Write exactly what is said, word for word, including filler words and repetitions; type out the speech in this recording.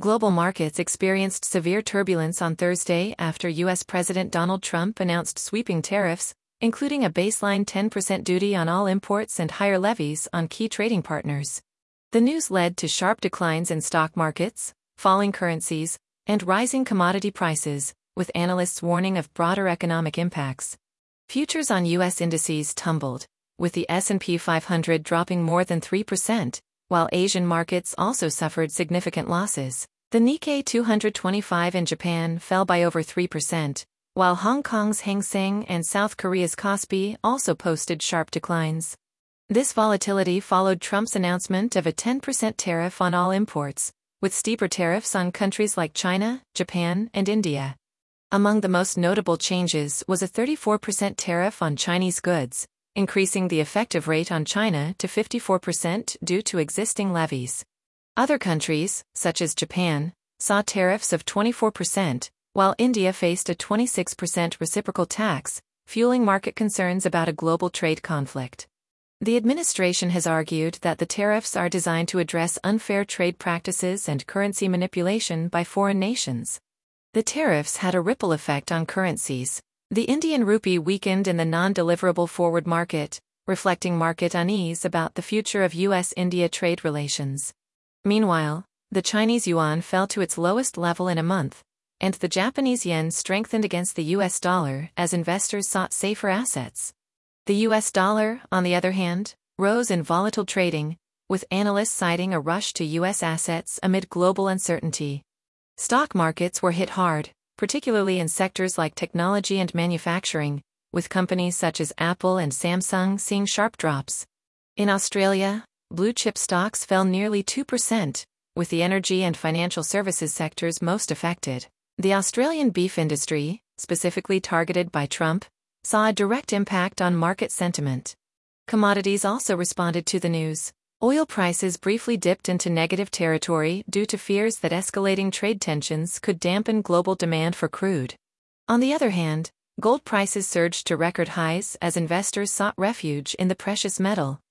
Global markets experienced severe turbulence on Thursday after U S President Donald Trump announced sweeping tariffs, including a baseline ten percent duty on all imports and higher levies on key trading partners. The news led to sharp declines in stock markets, falling currencies, and rising commodity prices, with analysts warning of broader economic impacts. Futures on U S indices tumbled, with the S and P five hundred dropping more than three percent, while Asian markets also suffered significant losses. The Nikkei two twenty-five in Japan fell by over three percent, while Hong Kong's Hang Seng and South Korea's Kospi also posted sharp declines. This volatility followed Trump's announcement of a ten percent tariff on all imports, with steeper tariffs on countries like China, Japan, and India. Among the most notable changes was a thirty-four percent tariff on Chinese goods, increasing the effective rate on China to fifty-four percent due to existing levies. Other countries, such as Japan, saw tariffs of twenty-four percent, while India faced a twenty-six percent reciprocal tax, fueling market concerns about a global trade conflict. The administration has argued that the tariffs are designed to address unfair trade practices and currency manipulation by foreign nations. The tariffs had a ripple effect on currencies. The Indian rupee weakened in the non-deliverable forward market, reflecting market unease about the future of U S India trade relations. Meanwhile, the Chinese yuan fell to its lowest level in a month, and the Japanese yen strengthened against the U S dollar as investors sought safer assets. The U S dollar, on the other hand, rose in volatile trading, with analysts citing a rush to U S assets amid global uncertainty. Stock markets were hit hard, particularly in sectors like technology and manufacturing, with companies such as Apple and Samsung seeing sharp drops. In Australia, blue-chip stocks fell nearly two percent, with the energy and financial services sectors most affected. The Australian beef industry, specifically targeted by Trump, saw a direct impact on market sentiment. Commodities also responded to the news. Oil prices briefly dipped into negative territory due to fears that escalating trade tensions could dampen global demand for crude. On the other hand, gold prices surged to record highs as investors sought refuge in the precious metal.